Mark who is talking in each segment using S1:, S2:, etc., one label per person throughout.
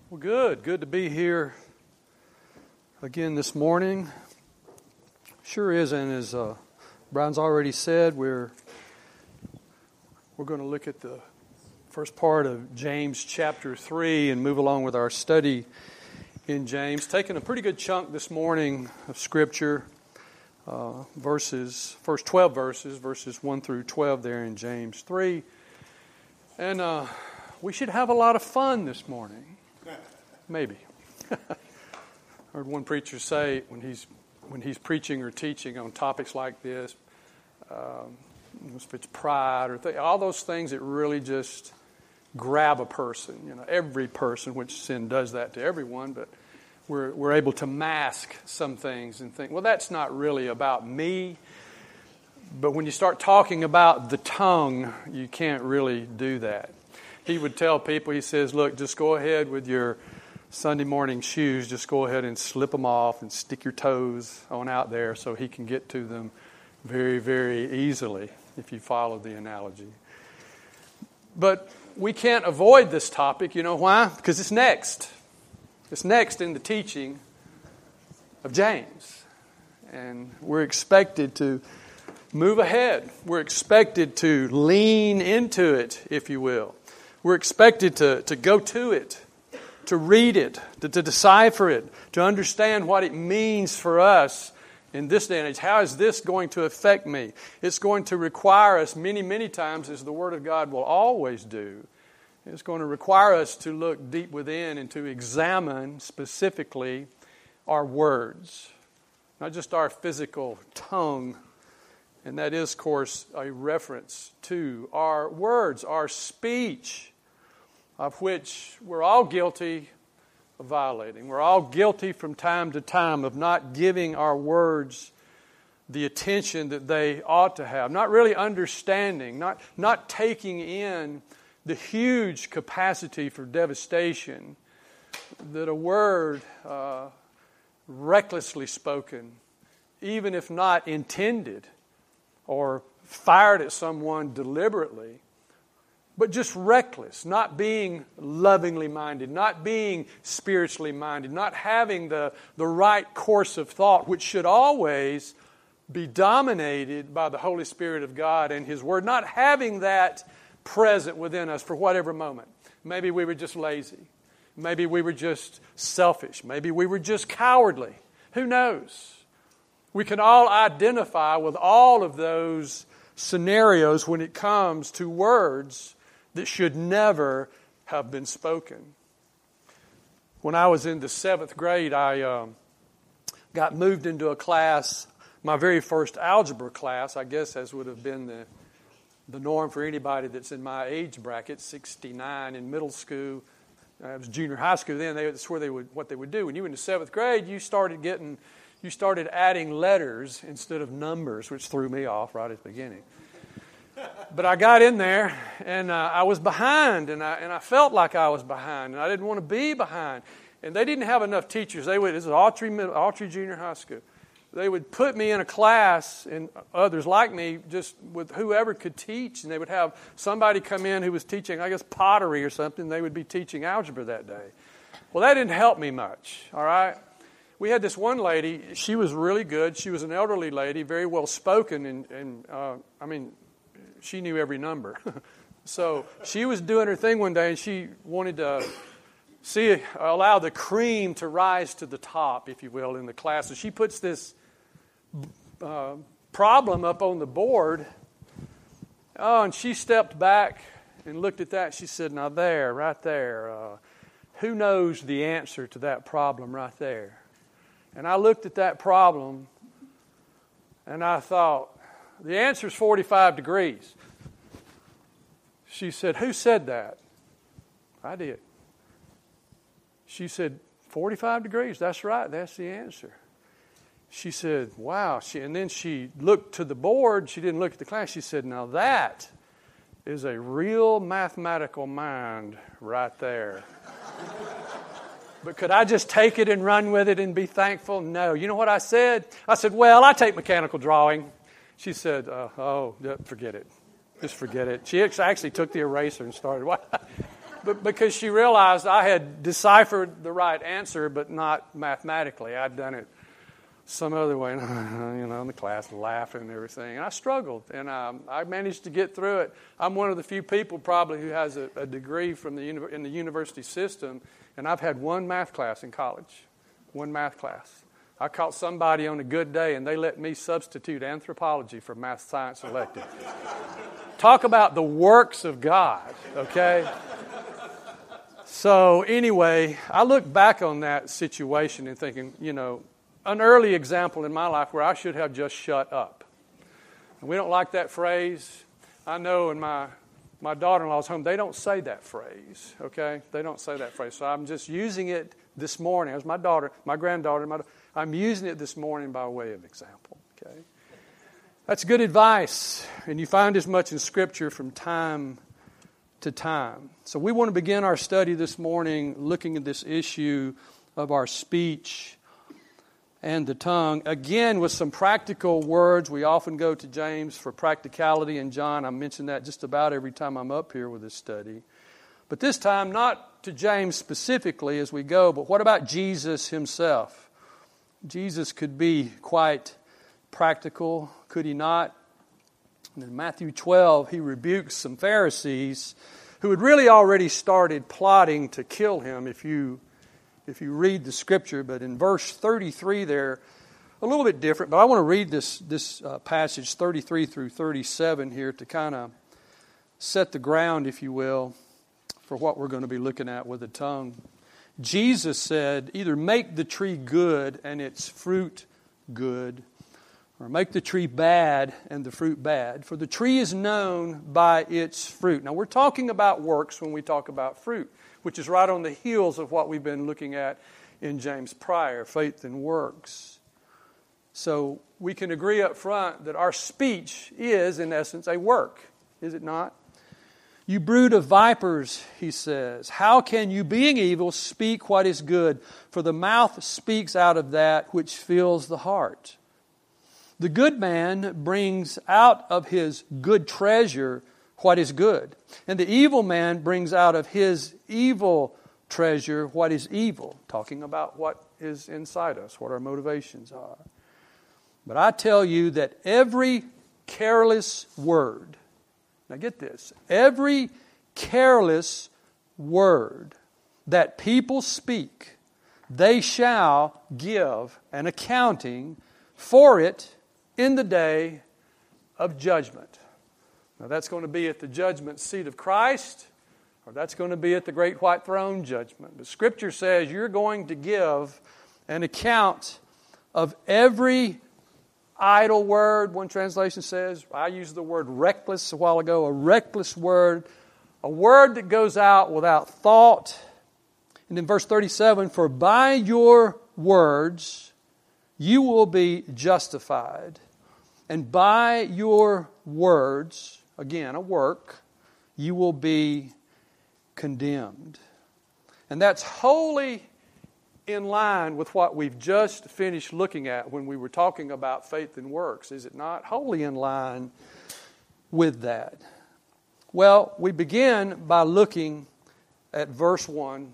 S1: Well, good to be here again this morning. Sure is, and as Brian's already said, we're going to look at the first part of James chapter 3 and move along with our study in James. Taking a pretty good chunk this morning of Scripture, first 12 verses 1 through 12 there in James 3. And we should have a lot of fun this morning. Maybe. I heard one preacher say when he's preaching or teaching on topics like this, if it's pride or all those things that really just grab a person. You know, every person, which sin does that to everyone, but we're able to mask some things and think, well, that's not really about me. But when you start talking about the tongue, you can't really do that. He would tell people, he says, look, just go ahead with your Sunday morning shoes, just go ahead and slip them off and stick your toes on out there so he can get to them very, very easily, if you follow the analogy. But we can't avoid this topic. You know why? Because it's next. It's next in the teaching of James. And we're expected to move ahead. We're expected to lean into it, if you will. We're expected to go to it, to read it, to decipher it, to understand what it means for us in this day and age. How is this going to affect me? It's going to require us many, many times, as the Word of God will always do, it's going to require us to look deep within and to examine specifically our words, not just our physical tongue. And that is, of course, a reference to our words, our speech, of which we're all guilty of violating. We're all guilty from time to time of not giving our words the attention that they ought to have, not really understanding, not taking in the huge capacity for devastation that a word recklessly spoken, even if not intended or fired at someone deliberately, but just reckless, not being lovingly minded, not being spiritually minded, not having the right course of thought, which should always be dominated by the Holy Spirit of God and His Word, not having that present within us for whatever moment. Maybe we were just lazy. Maybe we were just selfish. Maybe we were just cowardly. Who knows? We can all identify with all of those scenarios when it comes to words that should never have been spoken. When I was in the 7th grade, I got moved into a class, my very first algebra class, I guess as would have been the norm for anybody that's in my age bracket, 69 in middle school. It was junior high school then. That's where what they would do. When you were in the 7th grade, you started adding letters instead of numbers, which threw me off right at the beginning. But I got in there, and I was behind, and I felt like I was behind, and I didn't want to be behind. And they didn't have enough teachers. This is Autry Junior High School. They would put me in a class, and others like me, just with whoever could teach, and they would have somebody come in who was teaching, I guess, pottery or something. They would be teaching algebra that day. Well, that didn't help me much, all right? We had this one lady. She was really good. She was an elderly lady, very well spoken, and she knew every number. So she was doing her thing one day, and she wanted to allow the cream to rise to the top, if you will, in the class. So she puts this problem up on the board. Oh, and she stepped back and looked at that. She said, now there, right there, who knows the answer to that problem right there? And I looked at that problem, and I thought, the answer is 45 degrees. She said, who said that? I did. She said, 45 degrees, that's right, that's the answer. She said, wow. And then she looked to the board. She didn't look at the class. She said, now that is a real mathematical mind right there. But could I just take it and run with it and be thankful? No. You know what I said? I said, well, I take mechanical drawing. She said, forget it. Just forget it. She actually took the eraser and started. But because she realized I had deciphered the right answer, but not mathematically. I'd done it some other way, in the class, laughing and everything. And I struggled, and I managed to get through it. I'm one of the few people probably who has a degree from in the university system, and I've had one math class in college, one math class. I caught somebody on a good day, and they let me substitute anthropology for math science elective. Talk about the works of God, okay? So anyway, I look back on that situation and thinking, an early example in my life where I should have just shut up. And we don't like that phrase. I know in my daughter-in-law's home, they don't say that phrase, okay? They don't say that phrase. So I'm just using it this morning. As my granddaughter, I'm using it this morning by way of example, okay? That's good advice, and you find as much in Scripture from time to time. So we want to begin our study this morning looking at this issue of our speech and the tongue. Again, with some practical words. We often go to James for practicality, and John, I mention that just about every time I'm up here with this study. But this time, not to James specifically as we go, but what about Jesus himself? Jesus could be quite practical, could he not? In Matthew 12, he rebukes some Pharisees who had really already started plotting to kill him if you read the Scripture. But in verse 33 there, a little bit different, but I want to read this passage 33 through 37 here to kind of set the ground, if you will, for what we're going to be looking at with the tongue. Jesus said, either make the tree good and its fruit good, or make the tree bad and the fruit bad. For the tree is known by its fruit. Now we're talking about works when we talk about fruit, which is right on the heels of what we've been looking at in James prior, faith and works. So we can agree up front that our speech is, in essence, a work, is it not? You brood of vipers, he says, how can you, being evil, speak what is good? For the mouth speaks out of that which fills the heart. The good man brings out of his good treasure what is good, and the evil man brings out of his evil treasure what is evil, talking about what is inside us, what our motivations are. But I tell you that every careless word, now get this, every careless word that people speak, they shall give an accounting for it in the day of judgment. Now that's going to be at the judgment seat of Christ, or that's going to be at the great white throne judgment. But Scripture says you're going to give an account of every idle word. One translation says, I used the word reckless a while ago, a reckless word, a word that goes out without thought. And in verse 37, for by your words you will be justified, and by your words, again, a work, you will be condemned. And that's wholly in line with what we've just finished looking at when we were talking about faith and works, is it not? Wholly in line with that. Well, we begin by looking at verse 1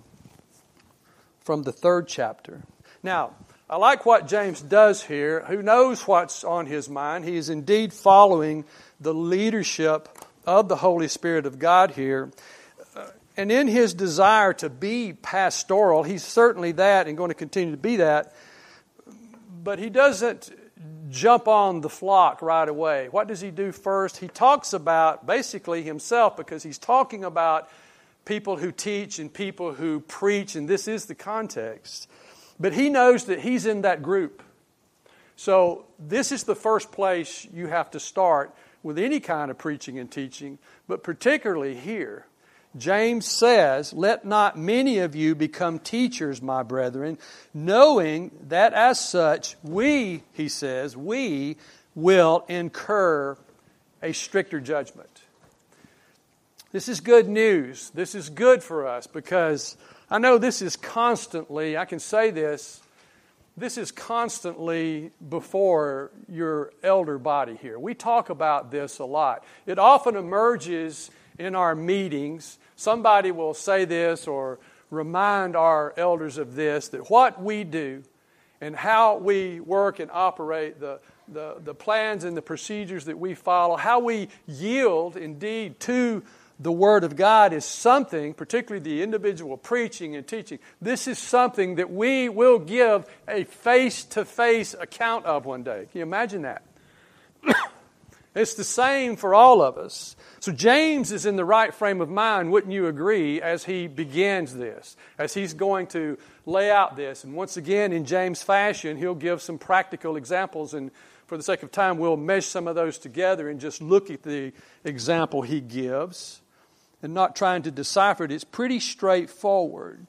S1: from the 3rd chapter. Now, I like what James does here. Who knows what's on his mind? He is indeed following the leadership of the Holy Spirit of God here. And in his desire to be pastoral, he's certainly that and going to continue to be that. But he doesn't jump on the flock right away. What does he do first? He talks about basically himself, because he's talking about people who teach and people who preach, and this is the context. But he knows that he's in that group. So this is the first place you have to start with any kind of preaching and teaching, but particularly here. James says, let not many of you become teachers, my brethren, knowing that as such we, he says, we will incur a stricter judgment. This is good news. This is good for us because I know this is constantly, I can say this is constantly before your elder body here. We talk about this a lot. It often emerges in our meetings. Somebody will say this or remind our elders of this, that what we do and how we work and operate, the plans and the procedures that we follow, how we yield indeed to the Word of God is something, particularly the individual preaching and teaching, this is something that we will give a face-to-face account of one day. Can you imagine that? It's the same for all of us. So James is in the right frame of mind, wouldn't you agree, as he begins this, as he's going to lay out this. And once again, in James' fashion, he'll give some practical examples, and for the sake of time, we'll mesh some of those together and just look at the example he gives and not trying to decipher it. It's pretty straightforward.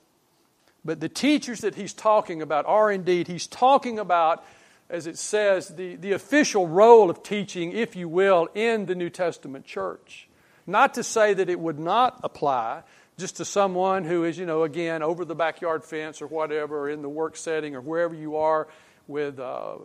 S1: But the teachers that he's talking about are indeed, he's talking about, as it says, the official role of teaching, if you will, in the New Testament church. Not to say that it would not apply just to someone who is, again, over the backyard fence or whatever, or in the work setting or wherever you are with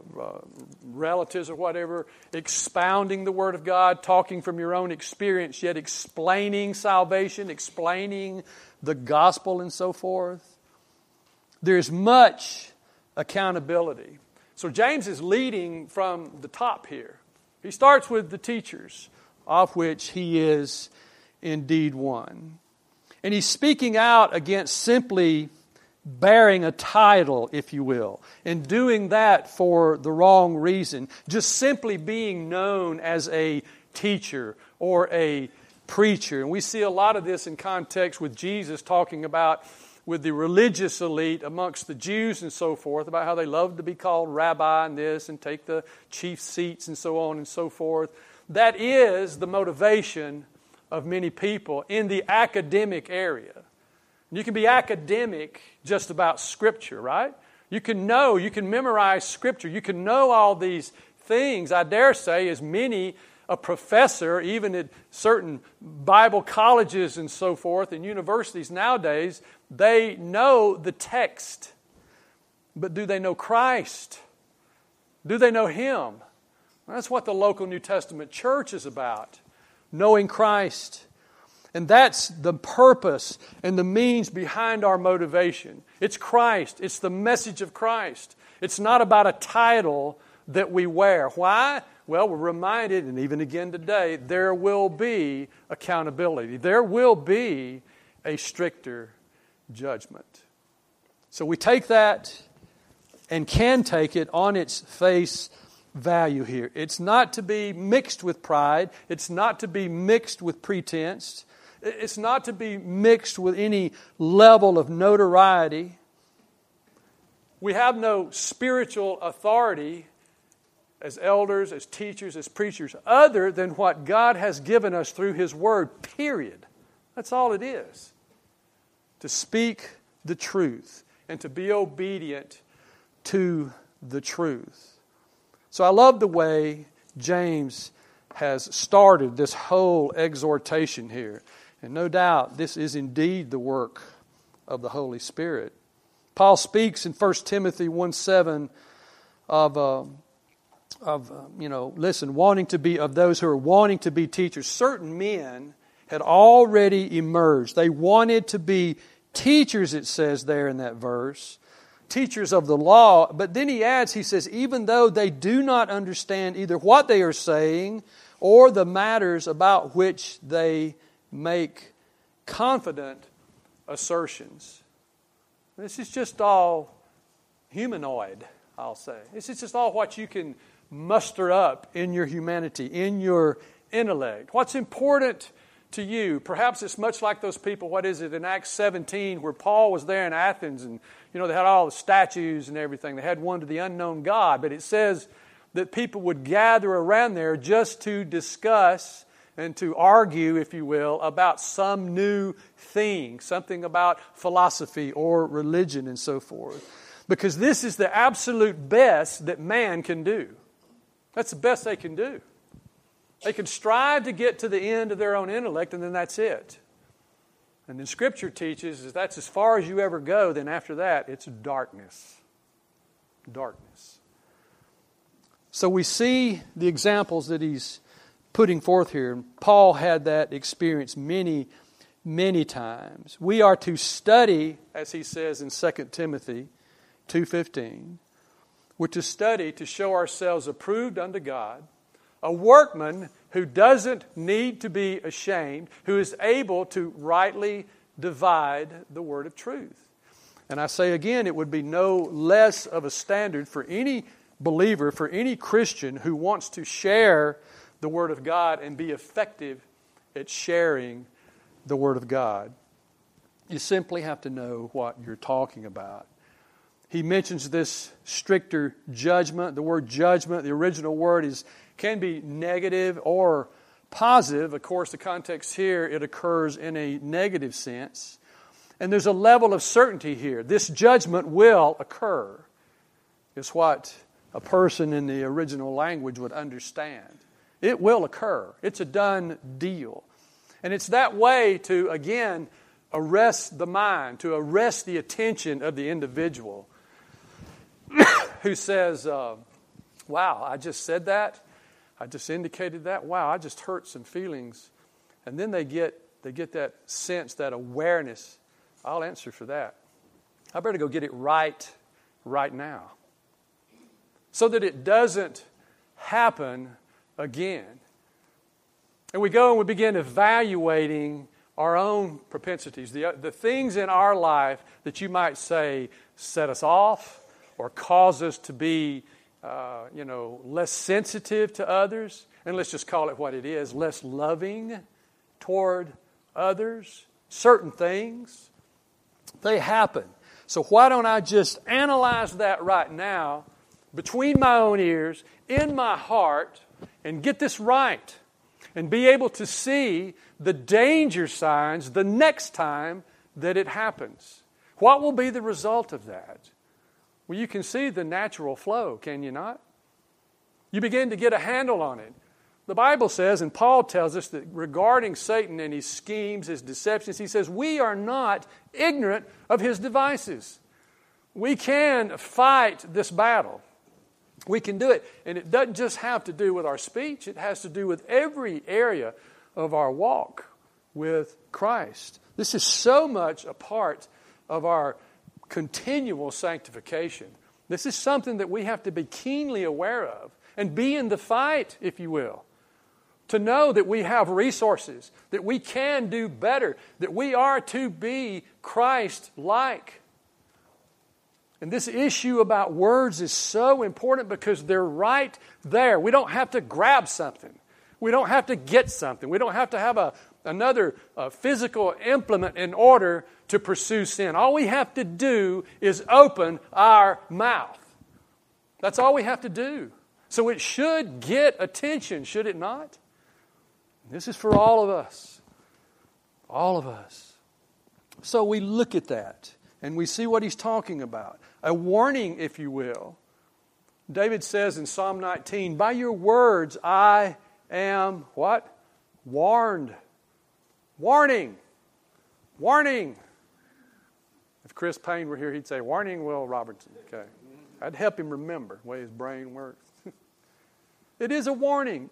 S1: relatives or whatever, expounding the Word of God, talking from your own experience, yet explaining salvation, explaining the gospel and so forth. There's much accountability. So James is leading from the top here. He starts with the teachers, of which he is indeed one. And he's speaking out against simply bearing a title, if you will, and doing that for the wrong reason. Just simply being known as a teacher or a preacher. And we see a lot of this in context with Jesus talking about with the religious elite amongst the Jews and so forth, about how they love to be called rabbi and this and take the chief seats and so on and so forth. That is the motivation of many people in the academic area. You can be academic just about Scripture, right? You can memorize Scripture. You can know all these things. I dare say as many a professor, even at certain Bible colleges and so forth, and universities nowadays, they know the text. But do they know Christ? Do they know Him? That's what the local New Testament church is about, knowing Christ. And that's the purpose and the means behind our motivation. It's Christ. It's the message of Christ. It's not about a title that we wear. Why? Well, we're reminded, and even again today, there will be accountability. There will be a stricter judgment. So we take that and can take it on its face value here. It's not to be mixed with pride. It's not to be mixed with pretense. It's not to be mixed with any level of notoriety. We have no spiritual authority as elders, as teachers, as preachers, other than what God has given us through His Word, period. That's all it is. To speak the truth and to be obedient to the truth. So I love the way James has started this whole exhortation here. And no doubt this is indeed the work of the Holy Spirit. Paul speaks in 1 Timothy 1:7 wanting to be, of those who are wanting to be teachers. Certain men had already emerged. They wanted to be teachers, it says there in that verse. Teachers of the law. But then he adds, he says, even though they do not understand either what they are saying or the matters about which they make confident assertions. This is just all humanoid, I'll say. This is just all what you can muster up in your humanity, in your intellect. What's important to you? Perhaps it's much like those people, in Acts 17, where Paul was there in Athens, and they had all the statues and everything. They had one to the unknown God, but it says that people would gather around there just to discuss and to argue, if you will, about some new thing, something about philosophy or religion and so forth. Because this is the absolute best that man can do. That's the best they can do. They can strive to get to the end of their own intellect, and then that's it. And then Scripture teaches is that's as far as you ever go, then after that, it's darkness. Darkness. So we see the examples that he's putting forth here. Paul had that experience many, many times. We are to study, as he says in 2 Timothy 2:15, we're to study to show ourselves approved unto God, a workman who doesn't need to be ashamed, who is able to rightly divide the word of truth. And I say again, it would be no less of a standard for any believer, for any Christian who wants to share the Word of God and be effective at sharing the Word of God. You simply have to know what you're talking about. He mentions this stricter judgment. The word judgment, the original word, can be negative or positive. Of course, the context here, it occurs in a negative sense. And there's a level of certainty here. This judgment will occur. It's what a person in the original language would understand. It will occur. It's a done deal. And it's that way to, again, arrest the mind, to arrest the attention of the individual who says, wow, I just said that. I just indicated that. Wow, I just hurt some feelings. And then they get that sense, that awareness. I'll answer for that. I better go get it right now, so that it doesn't happen again. And we go and we begin evaluating our own propensities, the things in our life that you might say set us off or cause us to be less sensitive to others, and let's just call it what it is, less loving toward others. Certain things, they happen. So why don't I just analyze that right now between my own ears, in my heart, and get this right, and be able to see the danger signs the next time that it happens. What will be the result of that? Well, you can see the natural flow, can you not? You begin to get a handle on it. The Bible says, and Paul tells us that regarding Satan and his schemes, his deceptions, he says, we are not ignorant of his devices. We can fight this battle. We can do it. And it doesn't just have to do with our speech. It has to do with every area of our walk with Christ. This is so much a part of our continual sanctification. This is something that we have to be keenly aware of and be in the fight, if you will. To know that we have resources, that we can do better, that we are to be Christ-like. And this issue about words is so important because they're right there. We don't have to grab something. We don't have to get something. We don't have to have another physical implement in order to pursue sin. All we have to do is open our mouth. That's all we have to do. So it should get attention, should it not? This is for all of us. All of us. So we look at that and we see what he's talking about. A warning, if you will. David says in Psalm 19, by your words I am what? Warned. Warning. Warning. If Chris Payne were here, he'd say, warning, Will Robertson. Okay. I'd help him remember the way his brain works. It is a warning.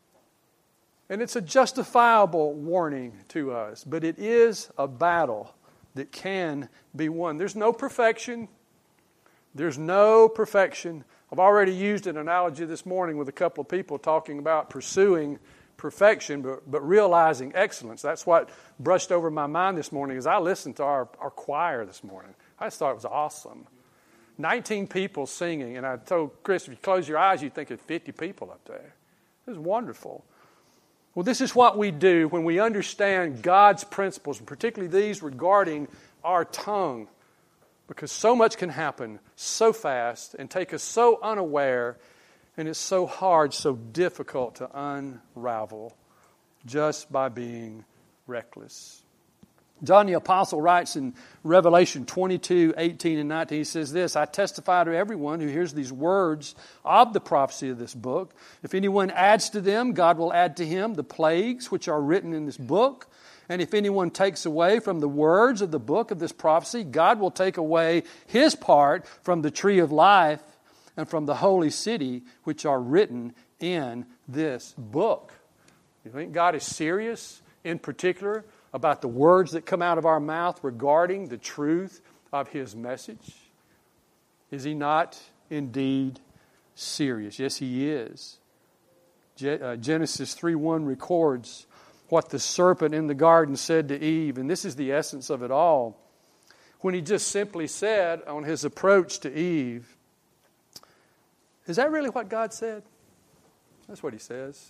S1: And it's a justifiable warning to us. But it is a battle that can be won. There's no perfection. There's no perfection. I've already used an analogy this morning with a couple of people talking about pursuing perfection, but realizing excellence. That's what brushed over my mind this morning as I listened to our choir this morning. I just thought it was awesome. 19 people singing, and I told Chris, if you close your eyes, you'd think of 50 people up there. It was wonderful. Well, this is what we do when we understand God's principles, and particularly these regarding our tongue, because so much can happen so fast and take us so unaware, and it's so hard, so difficult to unravel just by being reckless. John the Apostle writes in Revelation 22, 18 and 19, he says this, I testify to everyone who hears these words of the prophecy of this book. If anyone adds to them, God will add to him the plagues which are written in this book. And if anyone takes away from the words of the book of this prophecy, God will take away his part from the tree of life and from the holy city which are written in this book. You think God is serious in particular about the words that come out of our mouth regarding the truth of His message? Is He not indeed serious? Yes, He is. Genesis 3:1 records what the serpent in the garden said to Eve, and this is the essence of it all. When he just simply said on his approach to Eve, is that really what God said? That's what he says.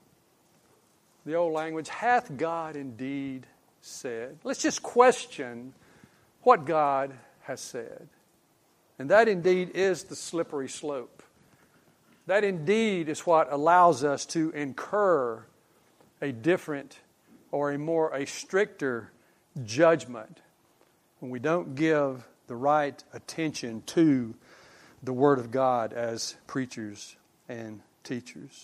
S1: The old language, hath God indeed said? Let's just question what God has said. And that indeed is the slippery slope. That indeed is what allows us to incur a different or a stricter judgment when we don't give the right attention to the Word of God as preachers and teachers.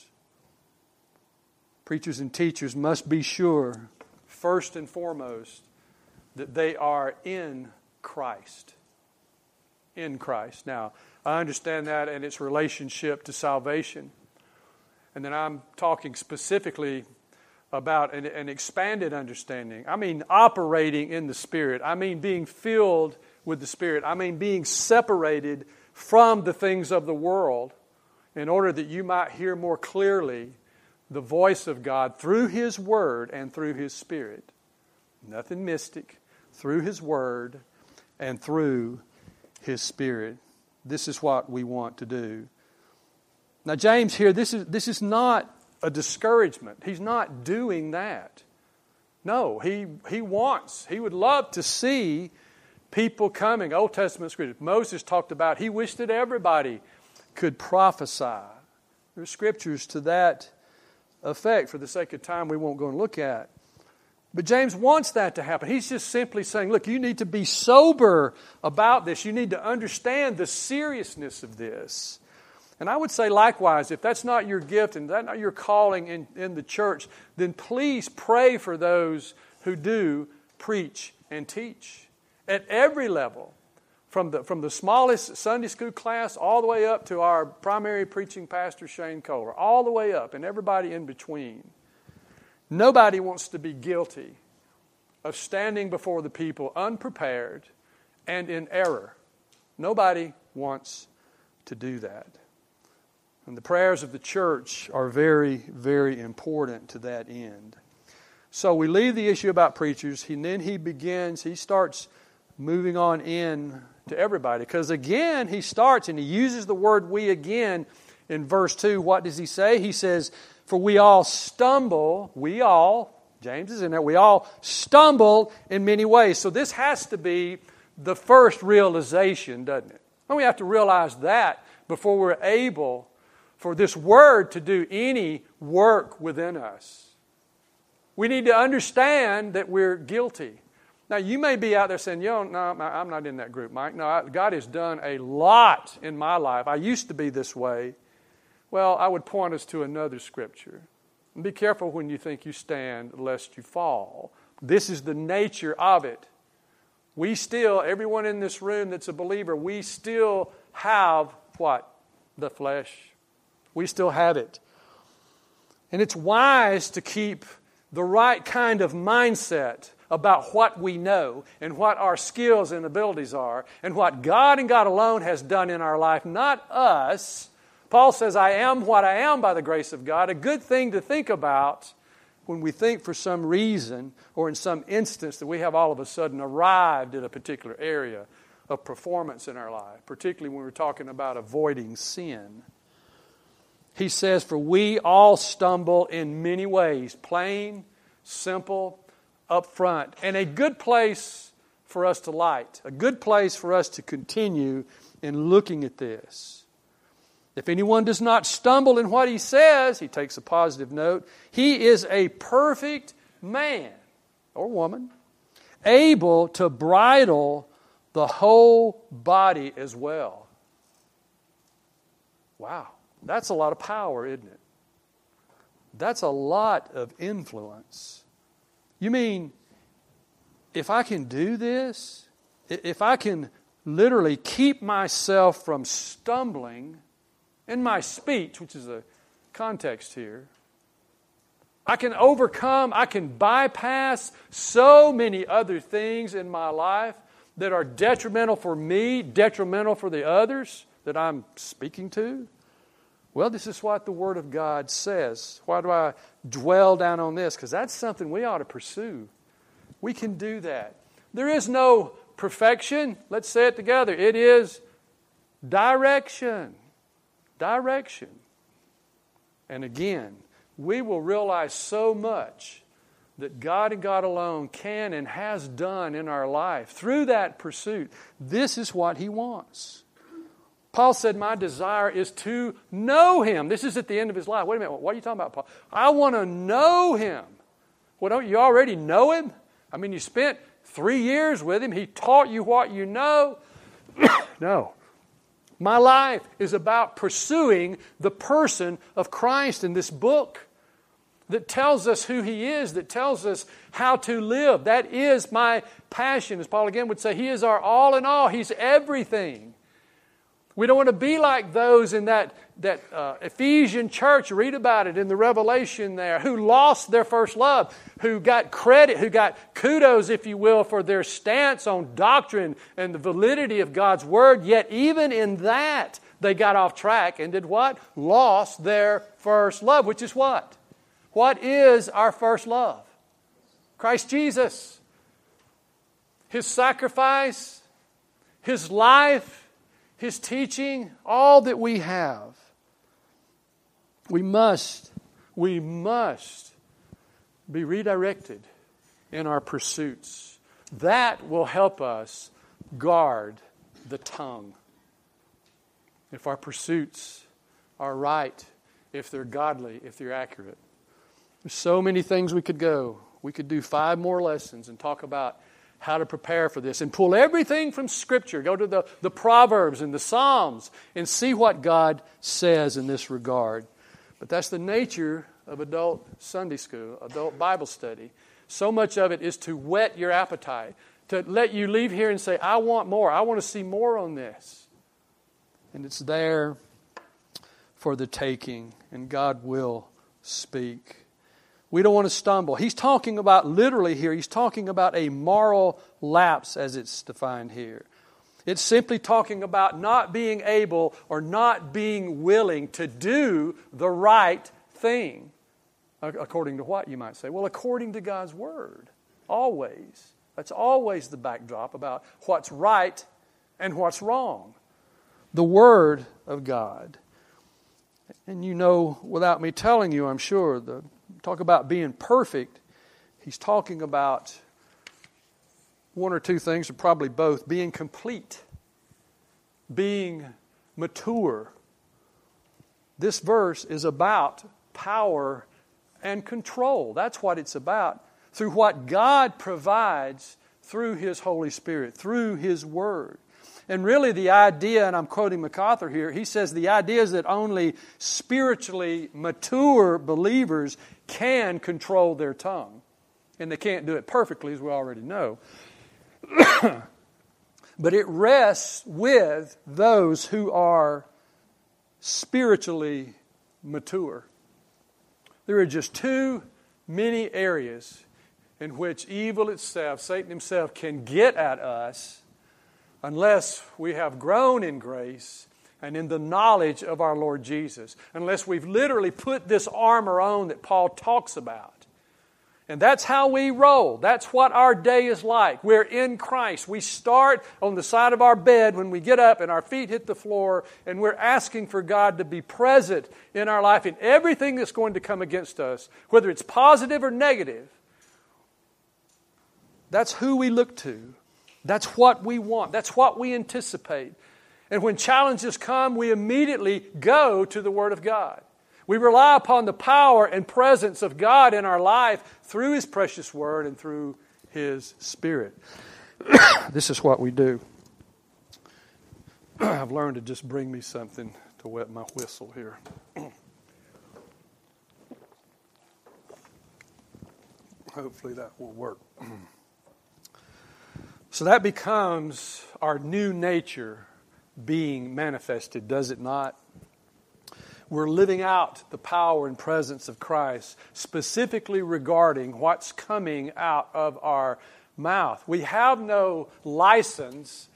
S1: Preachers and teachers must be sure, first and foremost, that they are in Christ. In Christ. Now, I understand that and its relationship to salvation. And then I'm talking specifically about an expanded understanding. I mean operating in the Spirit. I mean being filled with the Spirit. I mean being separated from the things of the world in order that you might hear more clearly the voice of God through His Word and through His Spirit. Nothing mystic. Through His Word and through His Spirit. This is what we want to do. Now James here, this is not a discouragement. He's not doing that. No, he would love to see people coming. Old Testament scripture. Moses talked about he wished that everybody could prophesy. There are scriptures to that effect. For the sake of time, we won't go and look at. But James wants that to happen. He's just simply saying, look, you need to be sober about this. You need to understand the seriousness of this. And I would say likewise, if that's not your gift and that's not your calling in the church, then please pray for those who do preach and teach at every level, from the smallest Sunday school class all the way up to our primary preaching pastor, Shane Kohler, all the way up and everybody in between. Nobody wants to be guilty of standing before the people unprepared and in error. Nobody wants to do that. And the prayers of the church are very, very important to that end. So we leave the issue about preachers, and then he starts moving on in to everybody. Because again, he starts and he uses the word we again in verse 2. What does he say? He says, for we all stumble, James is in there, we all stumble in many ways. So this has to be the first realization, doesn't it? And we have to realize that before we're able for this word to do any work within us. We need to understand that we're guilty. Now, you may be out there saying, no, I'm not in that group, Mike. No, God has done a lot in my life. I used to be this way. Well, I would point us to another scripture. And be careful when you think you stand, lest you fall. This is the nature of it. We still, everyone in this room that's a believer, we still have what? The flesh. We still have it. And it's wise to keep the right kind of mindset about what we know and what our skills and abilities are and what God and God alone has done in our life, not us. Paul says, I am what I am by the grace of God. A good thing to think about when we think for some reason or in some instance that we have all of a sudden arrived at a particular area of performance in our life, particularly when we're talking about avoiding sin. He says, for we all stumble in many ways, plain, simple, up front, and a good place for us to light, a good place for us to continue in looking at this. If anyone does not stumble in what he says, he takes a positive note, he is a perfect man or woman, able to bridle the whole body as well. Wow, that's a lot of power, isn't it? That's a lot of influence. You mean, if I can do this, if I can literally keep myself from stumbling in my speech, which is the context here, I can overcome, I can bypass so many other things in my life that are detrimental for me, detrimental for the others that I'm speaking to. Well, this is what the Word of God says. Why do I dwell down on this? Because that's something we ought to pursue. We can do that. There is no perfection. Let's say it together. It is direction. Direction. And again, we will realize so much that God and God alone can and has done in our life through that pursuit. This is what He wants. Paul said, my desire is to know Him. This is at the end of his life. Wait a minute, what are you talking about, Paul? I want to know Him. Well, don't you already know Him? I mean, you spent 3 years with Him. He taught you what you know. No. My life is about pursuing the person of Christ in this book that tells us who He is, that tells us how to live. That is my passion. As Paul again would say, He is our all in all. He's everything. We don't want to be like those in that Ephesian church, read about it in the Revelation there, who lost their first love, who got credit, who got kudos, if you will, for their stance on doctrine and the validity of God's Word. Yet even in that, they got off track and did what? Lost their first love, which is what? What is our first love? Christ Jesus. His sacrifice, His life, His teaching, all that we have. We must be redirected in our pursuits. That will help us guard the tongue. If our pursuits are right, if they're godly, if they're accurate. There's so many things we could go. We could do 5 more lessons and talk about how to prepare for this and pull everything from Scripture. Go to the Proverbs and the Psalms and see what God says in this regard. But that's the nature of adult Sunday school, adult Bible study. So much of it is to whet your appetite, to let you leave here and say, I want more. I want to see more on this. And it's there for the taking, and God will speak. We don't want to stumble. He's talking about, literally here, he's talking about a moral lapse as it's defined here. It's simply talking about not being able or not being willing to do the right thing. According to what, you might say? Well, according to God's Word. Always. That's always the backdrop about what's right and what's wrong. The Word of God. And you know, without me telling you, I'm sure, talk about being perfect, he's talking about one or two things, or probably both. Being complete. Being mature. This verse is about power and control. That's what it's about. Through what God provides through His Holy Spirit, through His Word. And really the idea, and I'm quoting MacArthur here, he says the idea is that only spiritually mature believers can control their tongue. And they can't do it perfectly, as we already know. But it rests with those who are spiritually mature. There are just too many areas in which evil itself, Satan himself, can get at us unless we have grown in grace and in the knowledge of our Lord Jesus. Unless we've literally put this armor on that Paul talks about. And that's how we roll. That's what our day is like. We're in Christ. We start on the side of our bed when we get up and our feet hit the floor, and we're asking for God to be present in our life in everything that's going to come against us, whether it's positive or negative. That's who we look to. That's what we want. That's what we anticipate. And when challenges come, we immediately go to the Word of God. We rely upon the power and presence of God in our life through His precious Word and through His Spirit. This is what we do. I've learned to just bring me something to wet my whistle here. Hopefully that will work. So that becomes our new nature being manifested, does it not? we're living out the power and presence of Christ, specifically regarding what's coming out of our mouth. We have no license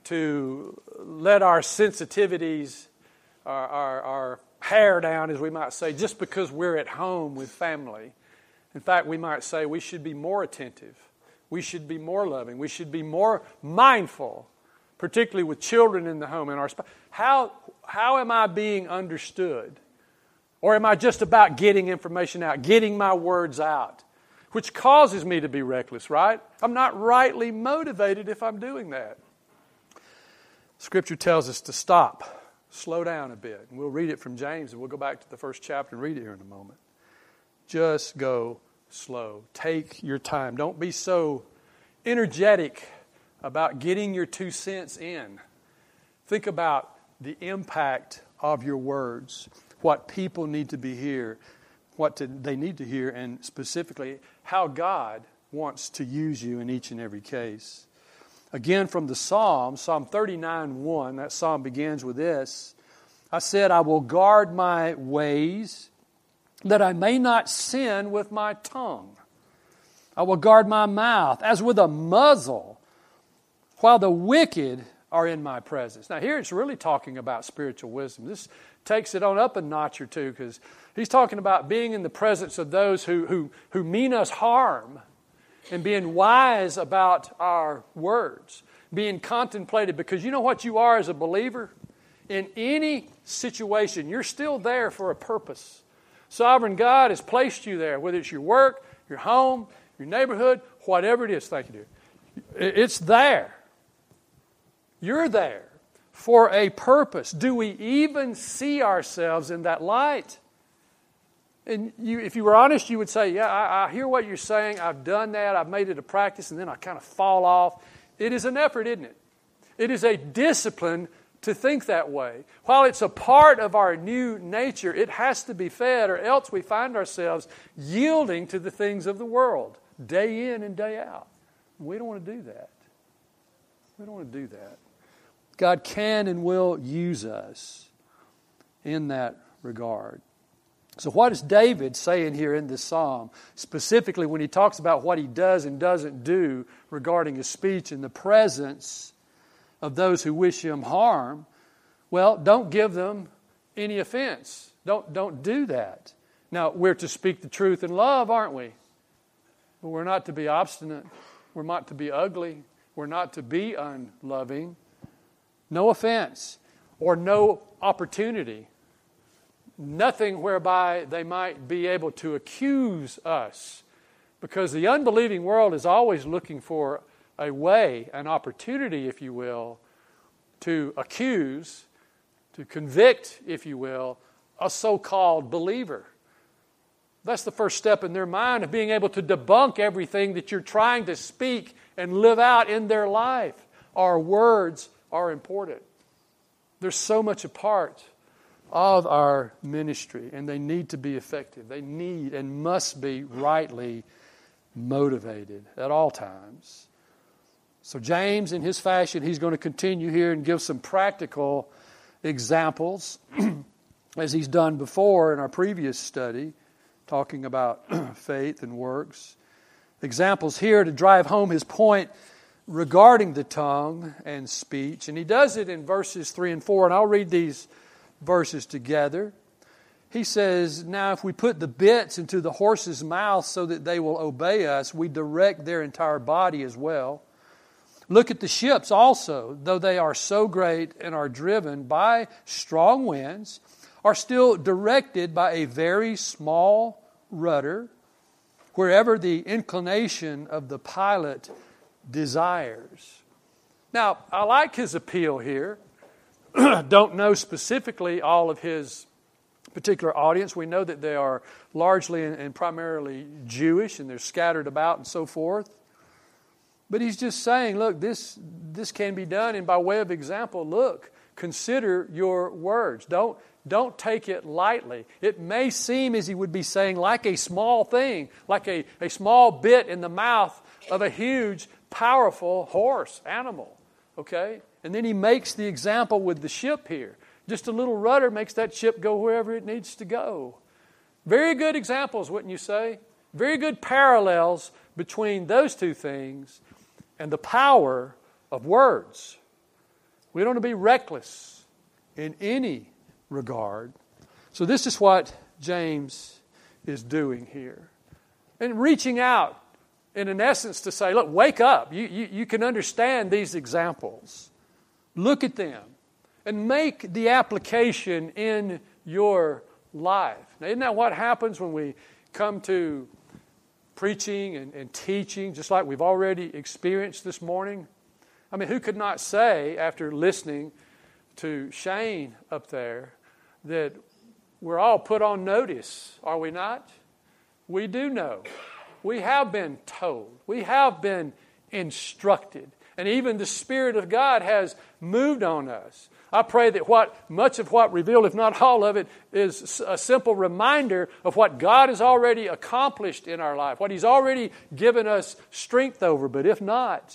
S1: to let our sensitivities, our hair down, as we might say, just because we're at home with family. In fact, we might say we should be more attentive. We should be more loving. We should be more mindful, particularly with children in the home and our spouse. How am I being understood? Or am I just about getting information out, getting my words out, which causes me to be reckless, right? I'm not rightly motivated if I'm doing that. Scripture tells us to stop, slow down a bit. And we'll read it from James, and we'll go back to the first chapter and read it here in a moment. Just go slow. Take your time. Don't be so energetic about getting your 2 cents in. Think about the impact of your words, what people need to be hear, they need to hear, and specifically how God wants to use you in each and every case. Again, from the Psalm 39:1, that psalm begins with this. I said, I will guard my ways, that I may not sin with my tongue. I will guard my mouth as with a muzzle, while the wicked are in my presence. Now here it's really talking about spiritual wisdom. This takes it on up a notch or two, because he's talking about being in the presence of those who mean us harm, and being wise about our words, being contemplated, because you know what you are as a believer? In any situation, you're still there for a purpose. Sovereign God has placed you there, whether it's your work, your home, your neighborhood, whatever it is. Thank you, dear. It's there. You're there for a purpose. Do we even see ourselves in that light? And if you were honest, you would say, yeah, I hear what you're saying. I've done that. I've made it a practice, and then I kind of fall off. It is an effort, isn't it? It is a discipline to think that way. While it's a part of our new nature, it has to be fed, or else we find ourselves yielding to the things of the world day in and day out. We don't want to do that. We don't want to do that. God can and will use us in that regard. So what is David saying here in this psalm, specifically when he talks about what he does and doesn't do regarding his speech in the presence of those who wish him harm? Well, don't give them any offense. Don't do that. Now, we're to speak the truth in love, aren't we? But we're not to be obstinate. We're not to be ugly. We're not to be unloving. No offense or no opportunity. Nothing whereby they might be able to accuse us. Because the unbelieving world is always looking for a way, an opportunity, if you will, to accuse, to convict, if you will, a so-called believer. That's the first step in their mind of being able to debunk everything that you're trying to speak and live out in their life. Our words are important. They're so much a part of our ministry, and they need to be effective. They need and must be rightly motivated at all times. So James, in his fashion, he's going to continue here and give some practical examples, as he's done before in our previous study, talking about faith and works. Examples here to drive home his point regarding the tongue and speech. And he does it in verses 3 and 4, and I'll read these verses together. He says, now if we put the bits into the horse's mouth so that they will obey us, we direct their entire body as well. Look at the ships also, though they are so great and are driven by strong winds, are still directed by a very small rudder, wherever the inclination of the pilot desires. Now, I like his appeal here. Don't know specifically all of his particular audience. We know that they are largely and primarily Jewish, and they're scattered about and so forth. But he's just saying, look, this can be done, and by way of example, look, consider your words. Don't take it lightly. It may seem, as he would be saying, like a small thing, like a small bit in the mouth of a huge, powerful horse, animal. Okay? And then he makes the example with the ship here. Just a little rudder makes that ship go wherever it needs to go. Very good examples, wouldn't you say? Very good parallels between those two things and the power of words. We don't want to be reckless in any regard. So this is what James is doing here. And reaching out, in essence, to say, look, wake up. You can understand these examples. Look at them and make the application in your life. Now, isn't that what happens when we come to preaching and teaching, just like we've already experienced this morning? I mean, who could not say, after listening to Shane up there, that we're all put on notice, are we not? We do know. We have been told. We have been instructed. And even the Spirit of God has moved on us. I pray that much of what revealed, if not all of it, is a simple reminder of what God has already accomplished in our life, what He's already given us strength over. But if not,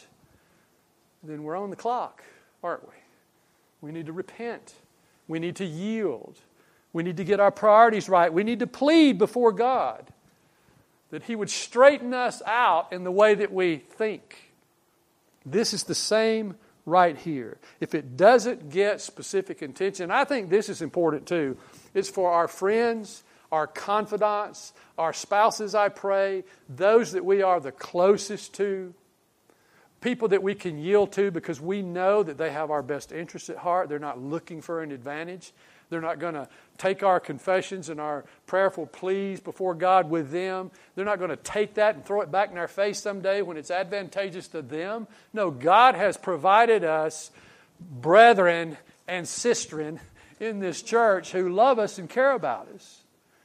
S1: then we're on the clock, aren't we? We need to repent. We need to yield. We need to get our priorities right. We need to plead before God that He would straighten us out in the way that we think. This is the same right here. If it doesn't get specific attention, I think this is important too. It's for our friends, our confidants, our spouses, I pray, those that we are the closest to, people that we can yield to because we know that they have our best interests at heart. They're not looking for an advantage. They're not going to take our confessions and our prayerful pleas before God with them. They're not going to take that and throw it back in our face someday when it's advantageous to them. No, God has provided us brethren and sistren in this church who love us and care about us.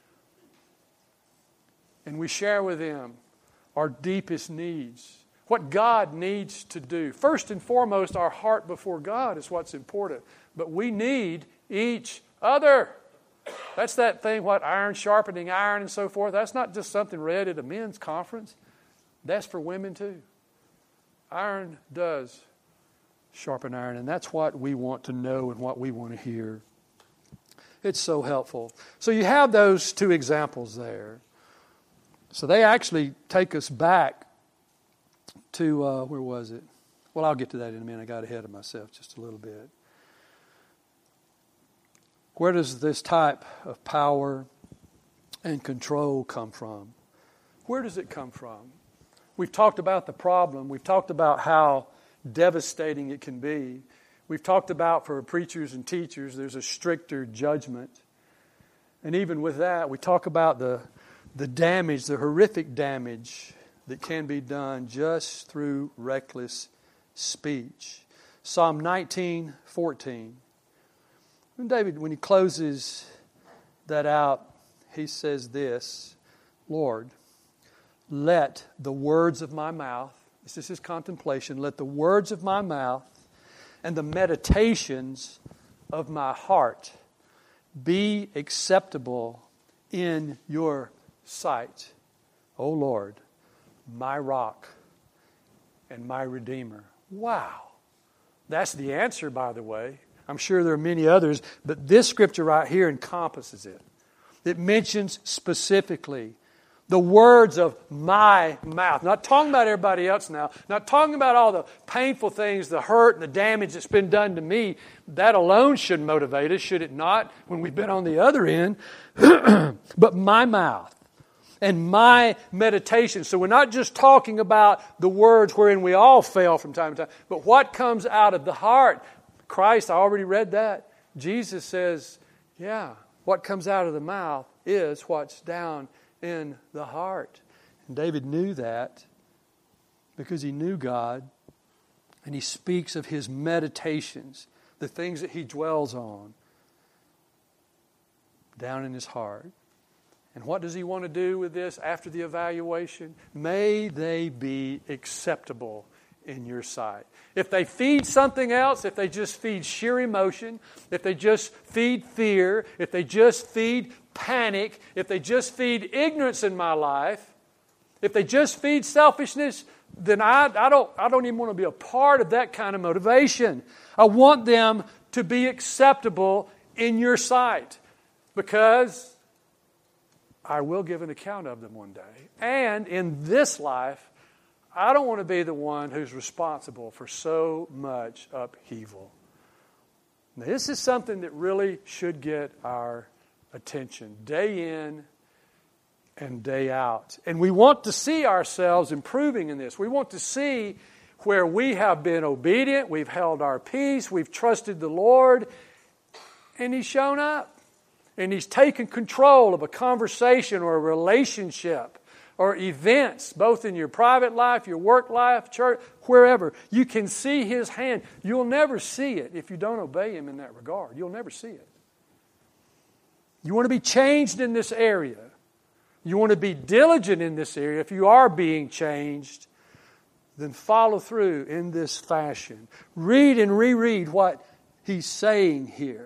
S1: And we share with them our deepest needs, what God needs to do. First and foremost, our heart before God is what's important. But we need each other. That's that thing, what iron sharpening iron and so forth. That's not just something read at a men's conference. That's for women too. Iron does sharpen iron, and that's what we want to know and what we want to hear. It's so helpful. So you have those two examples there. So they actually take us back to, where was it? Well, I'll get to that in a minute. I got ahead of myself just a little bit. Where does this type of power and control come from? Where does it come from? We've talked about the problem. We've talked about how devastating it can be. We've talked about, for preachers and teachers, there's a stricter judgment. And even with that, we talk about the damage, the horrific damage that can be done just through reckless speech. Psalm 19:14. And David, when he closes that out, he says this, Lord, let the words of my mouth, this is his contemplation, let the words of my mouth and the meditations of my heart be acceptable in your sight, O Lord, my rock and my redeemer. Wow. That's the answer, by the way. I'm sure there are many others, but this scripture right here encompasses it. It mentions specifically the words of my mouth. Not talking about everybody else now. Not talking about all the painful things, the hurt and the damage that's been done to me. That alone should motivate us, should it not, when we've been on the other end? But my mouth and my meditation. So we're not just talking about the words wherein we all fail from time to time, but what comes out of the heart. Christ, I already read that. Jesus says, yeah, what comes out of the mouth is what's down in the heart. And David knew that because he knew God. And he speaks of his meditations, the things that he dwells on, down in his heart. And what does he want to do with this after the evaluation? May they be acceptable in your sight. If they feed something else, if they just feed sheer emotion, if they just feed fear, if they just feed panic, if they just feed ignorance in my life, if they just feed selfishness, then I don't even want to be a part of that kind of motivation. I want them to be acceptable in your sight, because I will give an account of them one day. And in this life, I don't want to be the one who's responsible for so much upheaval. Now, this is something that really should get our attention day in and day out. And we want to see ourselves improving in this. We want to see where we have been obedient, we've held our peace, we've trusted the Lord, and He's shown up. And He's taken control of a conversation or a relationship or events, both in your private life, your work life, church, wherever. You can see His hand. You'll never see it if you don't obey Him in that regard. You'll never see it. You want to be changed in this area. You want to be diligent in this area. If you are being changed, then follow through in this fashion. Read and reread what He's saying here.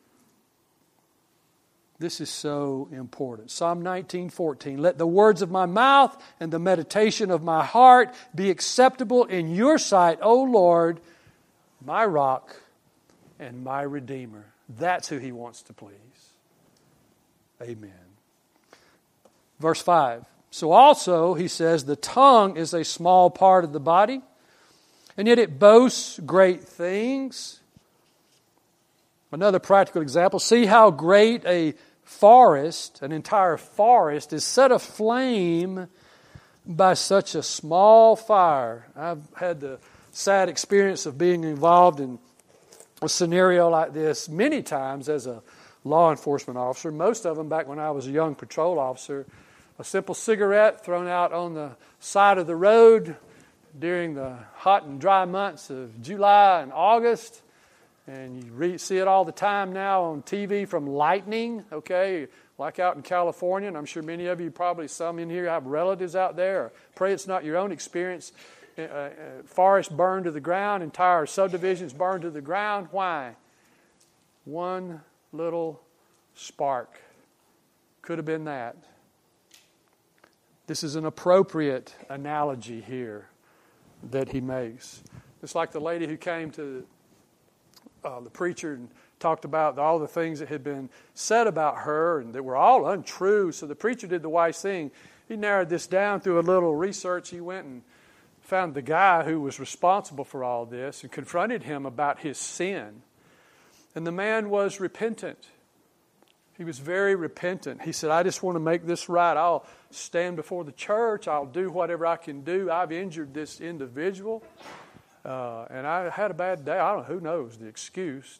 S1: This is so important. Psalm 19:14. Let the words of my mouth and the meditation of my heart be acceptable in your sight, O Lord, my rock and my redeemer. That's who He wants to please. Amen. Verse 5. So also, he says, the tongue is a small part of the body, and yet it boasts great things. Another practical example. See how great a forest, an entire forest, is set aflame by such a small fire. I've had the sad experience of being involved in a scenario like this many times as a law enforcement officer. Most of them back when I was a young patrol officer. A simple cigarette thrown out on the side of the road during the hot and dry months of July and August. And you see it all the time now on TV from lightning, okay, like out in California. And I'm sure many of you, probably some in here, have relatives out there. Pray it's not your own experience. Forests burned to the ground, entire subdivisions burned to the ground. Why? One little spark. Could have been that. This is an appropriate analogy here that he makes. It's like the lady who came to the preacher and talked about all the things that had been said about her and that were all untrue. So the preacher did the wise thing. He narrowed this down through a little research. He went and found the guy who was responsible for all this and confronted him about his sin. And the man was repentant. He was very repentant. He said, I just want to make this right. I'll stand before the church. I'll do whatever I can do. I've injured this individual. And I had a bad day. I don't know, who knows the excuse.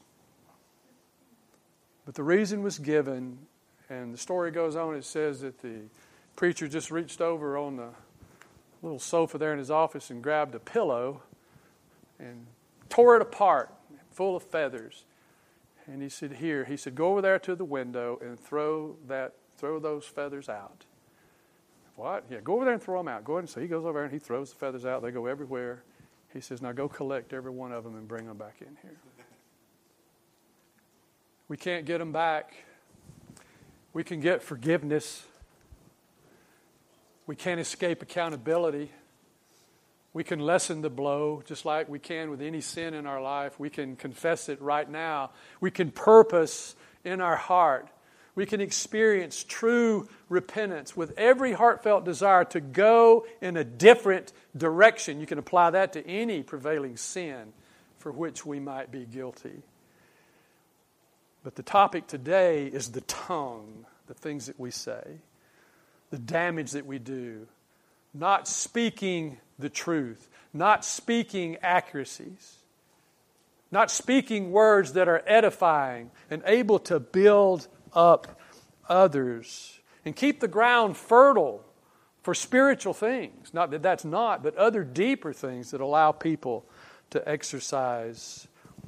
S1: But the reason was given, and the story goes on. It says that the preacher just reached over on the little sofa there in his office and grabbed a pillow and tore it apart, full of feathers. And he said, here, he said, go over there to the window and throw those feathers out. What? Yeah, go over there and throw them out. Go ahead and so he goes over there and he throws the feathers out. They go everywhere. He says, now go collect every one of them and bring them back in here. We can't get them back. We can get forgiveness. We can't escape accountability. We can lessen the blow just like we can with any sin in our life. We can confess it right now. We can purpose in our heart. We can experience true repentance with every heartfelt desire to go in a different direction. You can apply that to any prevailing sin for which we might be guilty. But the topic today is the tongue, the things that we say, the damage that we do, not speaking the truth, not speaking accuracies, not speaking words that are edifying and able to build up others and keep the ground fertile for spiritual things. Not that that's not, but other deeper things that allow people to exercise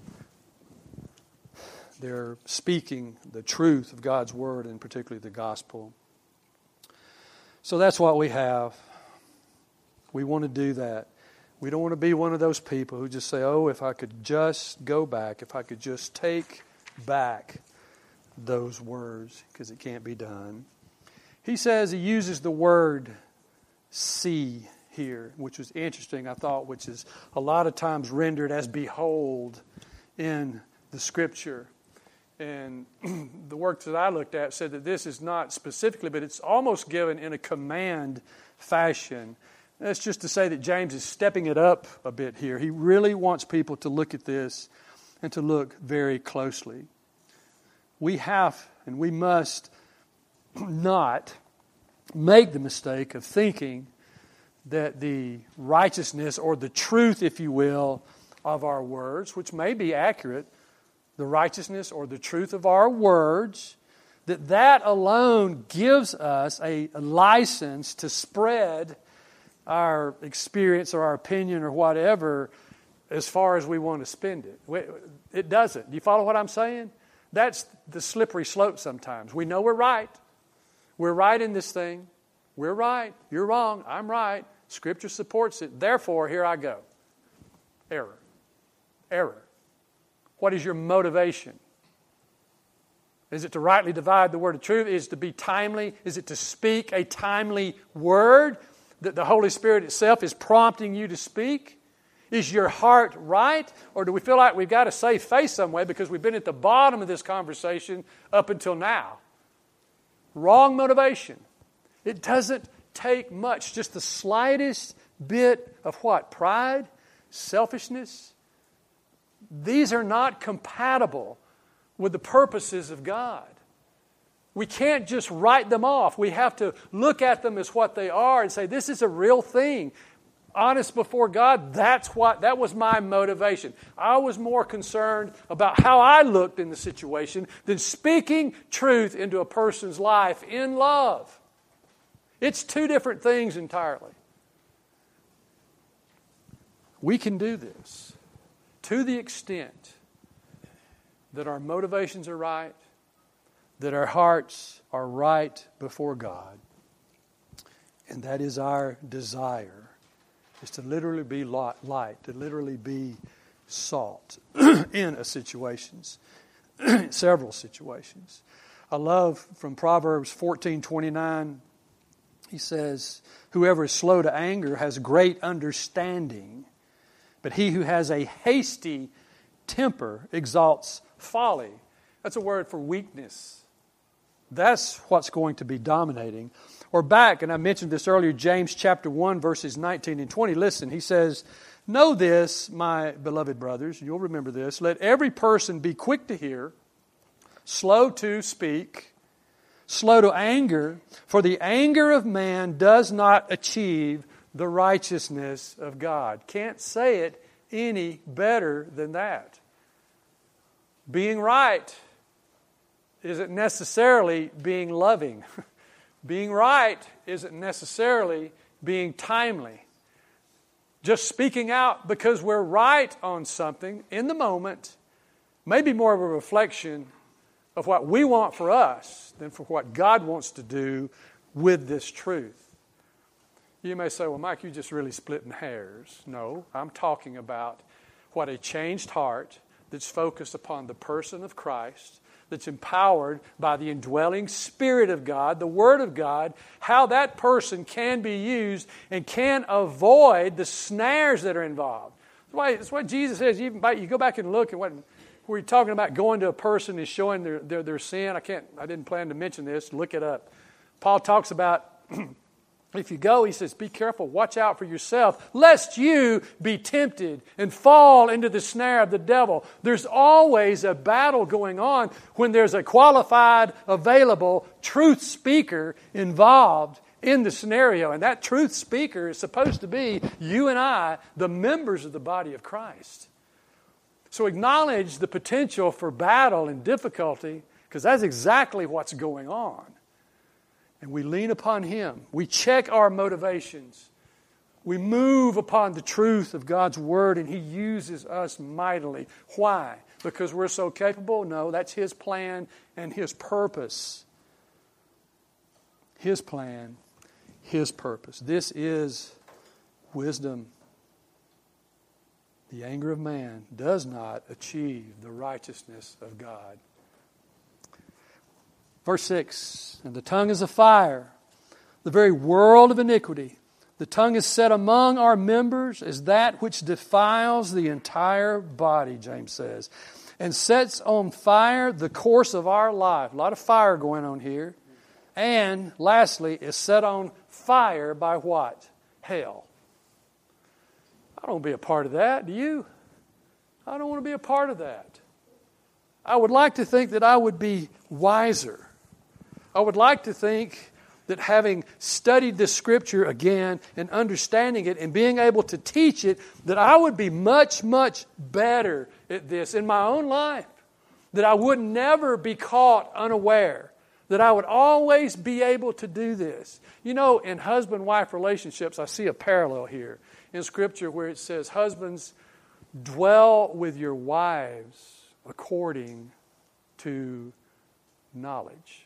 S1: their speaking the truth of God's Word and particularly the gospel. So that's what we have. We want to do that. We don't want to be one of those people who just say, oh, if I could just go back, if I could just take back those words, because it can't be done. He says he uses the word see here, which was interesting, I thought, which is a lot of times rendered as behold in the Scripture. And the work that I looked at said that this is not specifically, but it's almost given in a command fashion. That's just to say that James is stepping it up a bit here. He really wants people to look at this and to look very closely. We have and we must not make the mistake of thinking that the righteousness or the truth, if you will, of our words, which may be accurate, the righteousness or the truth of our words, that alone gives us a license to spread our experience or our opinion or whatever as far as we want to spend it. It doesn't. Do you follow what I'm saying? That's the slippery slope sometimes. We know we're right. We're right in this thing. We're right. You're wrong. I'm right. Scripture supports it. Therefore, here I go. Error. Error. What is your motivation? Is it to rightly divide the word of truth? Is it to be timely? Is it to speak a timely word that the Holy Spirit itself is prompting you to speak? Is your heart right? Or do we feel like we've got to save face some way because we've been at the bottom of this conversation up until now? Wrong motivation. It doesn't take much, just the slightest bit of what? Pride? Selfishness? These are not compatible with the purposes of God. We can't just write them off. We have to look at them as what they are and say, this is a real thing. Honest before God, that was my motivation. I was more concerned about how I looked in the situation than speaking truth into a person's life in love. It's two different things entirely. We can do this to the extent that our motivations are right, that our hearts are right before God. And that is our desire, is to literally be light, to literally be salt in situations, several situations. I love from Proverbs 14:29, he says, whoever is slow to anger has great understanding, but he who has a hasty temper exalts folly. That's a word for weakness. That's what's going to be dominating. Or back, and I mentioned this earlier, James chapter 1, verses 19 and 20. Listen, he says, know this, my beloved brothers, you'll remember this, let every person be quick to hear, slow to speak, slow to anger, for the anger of man does not achieve the righteousness of God. Can't say it any better than that. Being right isn't necessarily being loving. Being right isn't necessarily being timely. Just speaking out because we're right on something in the moment may be more of a reflection of what we want for us than for what God wants to do with this truth. You may say, well, Mike, you're just really splitting hairs. No, I'm talking about what a changed heart that's focused upon the person of Christ, that's empowered by the indwelling Spirit of God, the Word of God, how that person can be used and can avoid the snares that are involved. That's what Jesus says. You go back and look at where you're talking about going to a person and showing their sin. I didn't plan to mention this. Look it up. Paul talks about if you go, he says, be careful, watch out for yourself, lest you be tempted and fall into the snare of the devil. There's always a battle going on when there's a qualified, available truth speaker involved in the scenario. And that truth speaker is supposed to be you and I, the members of the body of Christ. So acknowledge the potential for battle and difficulty, because that's exactly what's going on. And we lean upon Him. We check our motivations. We move upon the truth of God's Word, and He uses us mightily. Why? Because we're so capable? No, that's His plan and His purpose. His plan, His purpose. This is wisdom. The anger of man does not achieve the righteousness of God. Verse 6, and the tongue is a fire, the very world of iniquity. The tongue is set among our members as that which defiles the entire body, James says. and sets on fire the course of our life. A lot of fire going on here. And lastly, is set on fire by what? Hell. I don't want to be a part of that. Do you? I don't want to be a part of that. I would like to think that I would be wiser. I would like to think that having studied this Scripture again and understanding it and being able to teach it, that I would be much, much better at this in my own life. That I would never be caught unaware. That I would always be able to do this. You know, in husband-wife relationships, I see a parallel here in Scripture where it says, husbands, dwell with your wives according to knowledge.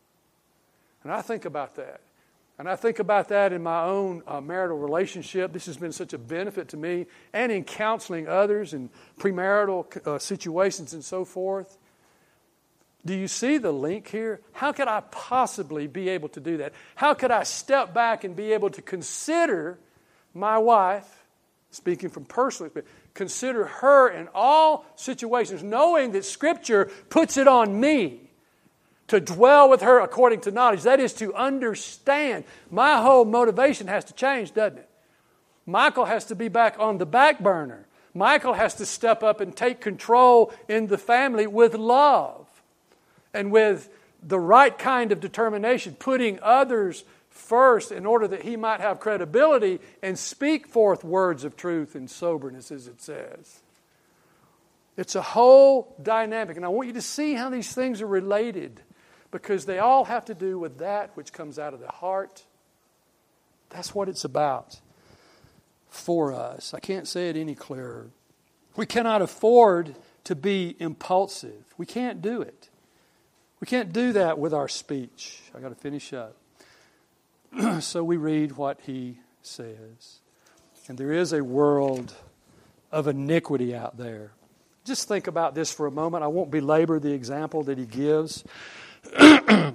S1: And I think about that. And I think about that in my own marital relationship. This has been such a benefit to me, and in counseling others in premarital situations and so forth. Do you see the link here? How could I possibly be able to do that? How could I step back and be able to consider my wife, speaking from personal experience, consider her in all situations, knowing that Scripture puts it on me to dwell with her according to knowledge? That is to understand. My whole motivation has to change, doesn't it? Michael has to be back on the back burner. Michael has to step up and take control in the family with love. And with the right kind of determination, putting others first in order that he might have credibility and speak forth words of truth and soberness, as it says. It's a whole dynamic. And I want you to see how these things are related, because they all have to do with that which comes out of the heart. That's what it's about for us. I can't say it any clearer. We cannot afford to be impulsive. We can't do it. We can't do that with our speech. I've got to finish up. So we read what he says. And there is a world of iniquity out there. Just think about this for a moment. I won't belabor the example that he gives. It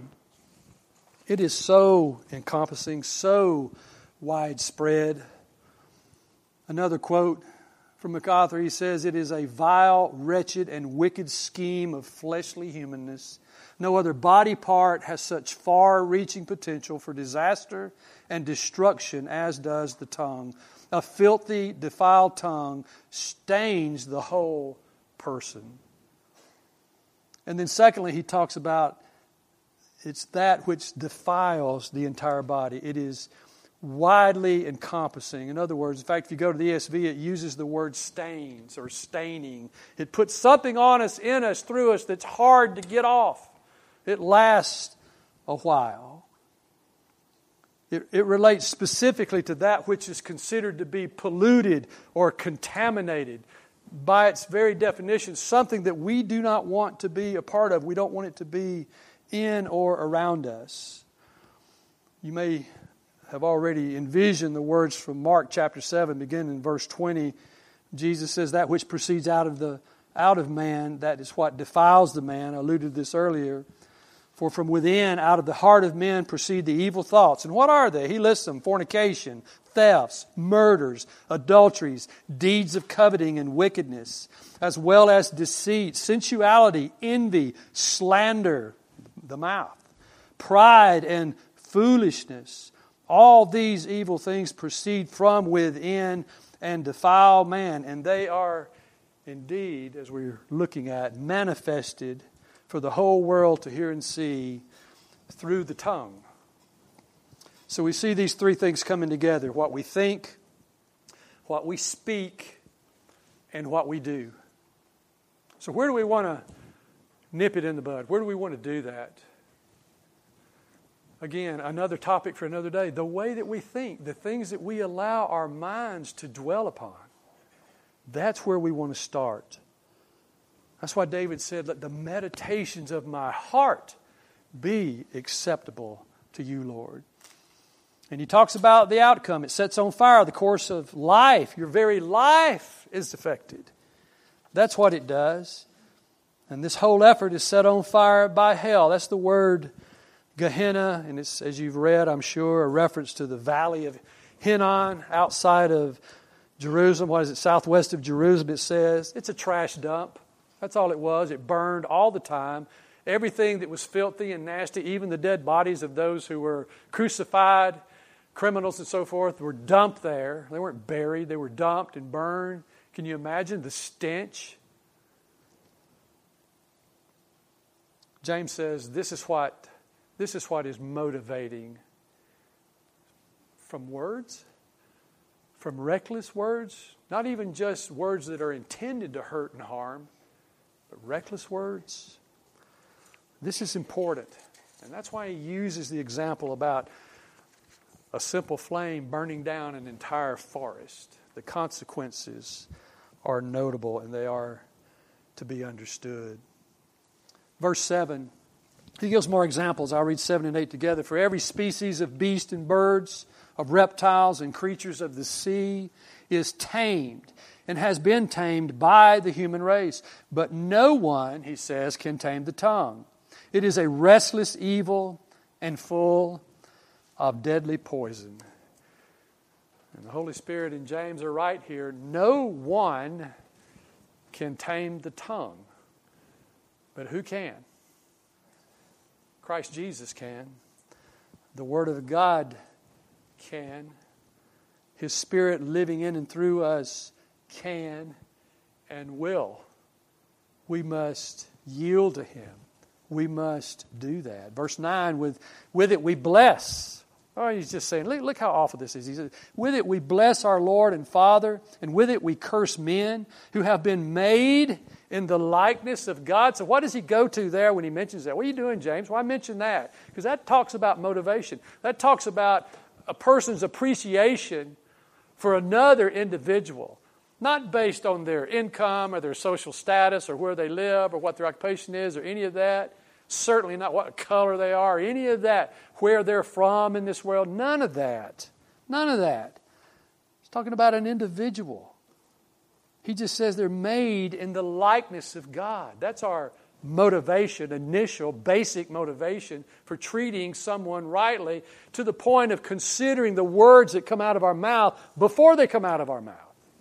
S1: is so encompassing, so widespread. Another quote from MacArthur, he says, "It is a vile, wretched, and wicked scheme of fleshly humanness. No other body part has such far-reaching potential for disaster and destruction as does the tongue. A filthy, defiled tongue stains the whole person." And then secondly, he talks about it's that which defiles the entire body. It is widely encompassing. In other words, in fact, if you go to the ESV, it uses the word stains or staining. It puts something on us, in us, through us that's hard to get off. It lasts a while. It relates specifically to that which is considered to be polluted or contaminated. By its very definition, something that we do not want to be a part of. We don't want it to be in or around us. You may have already envisioned the words from Mark chapter 7, beginning in verse 20. Jesus says, "That which proceeds out of man, that is what defiles the man." I alluded to this earlier. "For from within, out of the heart of men, proceed the evil thoughts." And what are they? He lists them: fornication, thefts, murders, adulteries, deeds of coveting and wickedness, as well as deceit, sensuality, envy, slander, the mouth, pride and foolishness. All these evil things proceed from within and defile man. And they are indeed, as we're looking at, manifested for the whole world to hear and see through the tongue. So we see these three things coming together: what we think, what we speak, and what we do. So where do we want to nip it in the bud? Where do we want to do that? Again, another topic for another day. The way that we think, the things that we allow our minds to dwell upon, that's where we want to start. That's why David said, "Let the meditations of my heart be acceptable to you, Lord." And he talks about the outcome. It sets on fire the course of life. Your very life is affected. That's what it does. And this whole effort is set on fire by hell. That's the word Gehenna, and it's, as you've read, I'm sure, a reference to the valley of Hinnom outside of Jerusalem. What is it? Southwest of Jerusalem, it says. It's a trash dump. That's all it was. It burned all the time. Everything that was filthy and nasty, even the dead bodies of those who were crucified, criminals and so forth, were dumped there. They weren't buried. They were dumped and burned. Can you imagine the stench? James says this is what is motivating. From words, from reckless words, not even just words that are intended to hurt and harm, but reckless words. This is important. And that's why he uses the example about a simple flame burning down an entire forest. The consequences are notable and they are to be understood. Verse 7, he gives more examples. I'll read 7 and 8 together. For every species of beast and birds, of reptiles and creatures of the sea is tamed and has been tamed by the human race. But no one, he says, can tame the tongue. It is a restless evil and full of deadly poison. And the Holy Spirit and James are right here. No one can tame the tongue. But who can? Christ Jesus can. The Word of God can. His Spirit living in and through us can and will. We must yield to Him. We must do that. Verse 9, with it we bless. Oh, he's just saying, look how awful this is. He says, with it we bless our Lord and Father, and with it we curse men who have been made in the likeness of God. So what does he go to there when he mentions that? What are you doing, James? Why mention that? Because that talks about motivation. That talks about a person's appreciation for another individual. Not based on their income or their social status or where they live or what their occupation is or any of that. Certainly not what color they are, any of that, where they're from in this world. None of that. None of that. He's talking about an individual. He just says they're made in the likeness of God. That's our motivation, initial, basic motivation for treating someone rightly, to the point of considering the words that come out of our mouth before they come out of our mouth.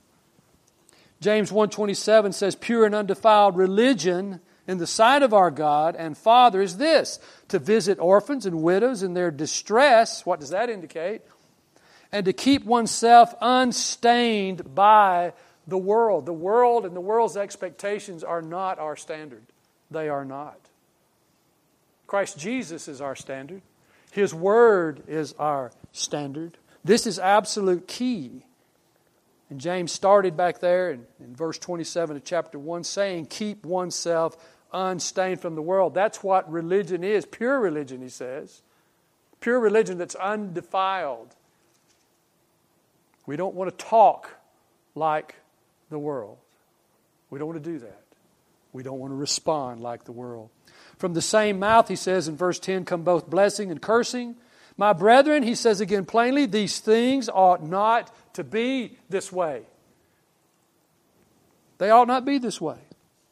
S1: James 1:27 says, pure and undefiled religion in the sight of our God and Father is this, to visit orphans and widows in their distress. What does that indicate? And to keep oneself unstained by the world. The world and the world's expectations are not our standard. They are not. Christ Jesus is our standard. His Word is our standard. This is absolute key. And James started back there in verse 27 of chapter 1 saying, keep oneself unstained from the world. That's what religion is. Pure religion, he says. Pure religion that's undefiled. We don't want to talk like the world. We don't want to do that. We don't want to respond like the world. From the same mouth, he says in verse 10, come both blessing and cursing. My brethren, he says again plainly, these things ought not to be this way. They ought not be this way.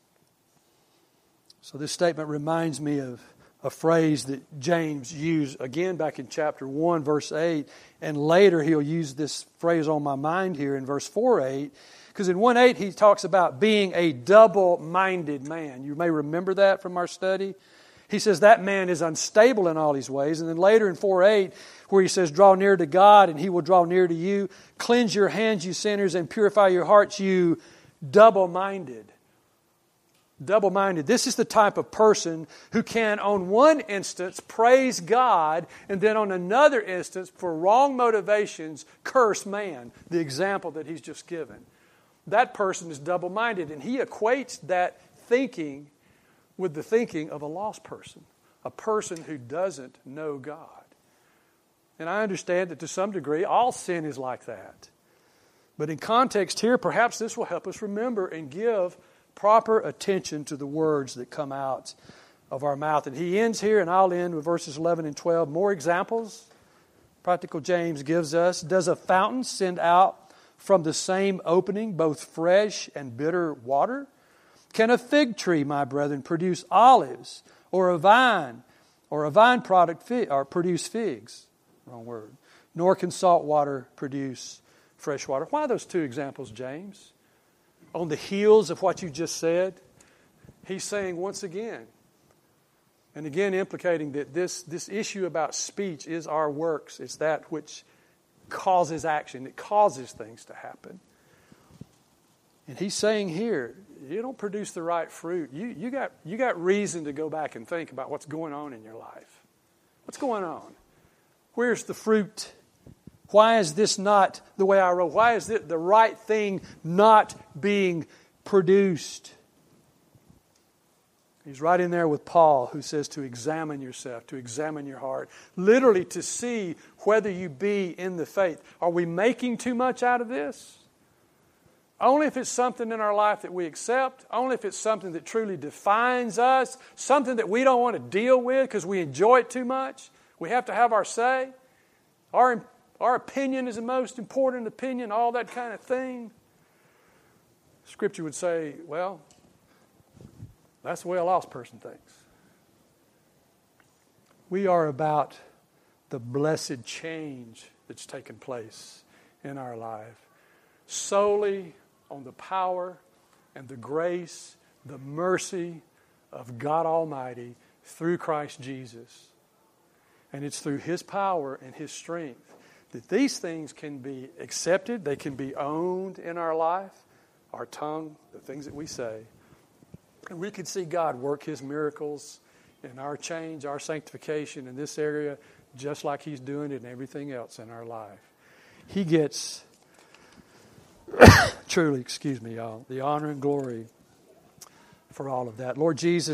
S1: So this statement reminds me of a phrase that James used again back in chapter 1, verse 8. And later he'll use this phrase on my mind here in verse 4:8. Because in 1:8 he talks about being a double-minded man. You may remember that from our study. He says that man is unstable in all his ways. And then later in 4:8, where he says, draw near to God and He will draw near to you. Cleanse your hands, you sinners, and purify your hearts, you double-minded. Double-minded. This is the type of person who can, on one instance, praise God, and then on another instance, for wrong motivations, curse man, the example that he's just given. That person is double-minded, and he equates that thinking with the thinking of a lost person, a person who doesn't know God. And I understand that to some degree, all sin is like that. But in context here, perhaps this will help us remember and give proper attention to the words that come out of our mouth. And he ends here, and I'll end with verses 11 and 12. More examples. Practical James gives us, does a fountain send out from the same opening both fresh and bitter water? Can a fig tree, my brethren, produce olives, or a vine product produce figs? Wrong word. Nor can salt water produce fresh water. Why those two examples, James? On the heels of what you just said? He's saying once again, and again implicating that this issue about speech is our works. It's that which causes action. It causes things to happen. And he's saying here, you don't produce the right fruit. You got reason to go back and think about what's going on in your life. What's going on? Where's the fruit? Why is this not the way I wrote? Why is it the right thing not being produced? He's right in there with Paul, who says to examine yourself, to examine your heart. Literally to see whether you be in the faith. Are we making too much out of this? Only if it's something in our life that we accept. Only if it's something that truly defines us. Something that we don't want to deal with because we enjoy it too much. We have to have our say. Our opinion is the most important opinion, all that kind of thing. Scripture would say, well, that's the way a lost person thinks. We are about the blessed change that's taken place in our life. Solely on the power and the grace, the mercy of God Almighty through Christ Jesus. And it's through His power and His strength that these things can be accepted, they can be owned in our life, our tongue, the things that we say. And we can see God work His miracles in our change, our sanctification in this area, just like He's doing it in everything else in our life. He gets, truly, y'all, the honor and glory for all of that. Lord Jesus,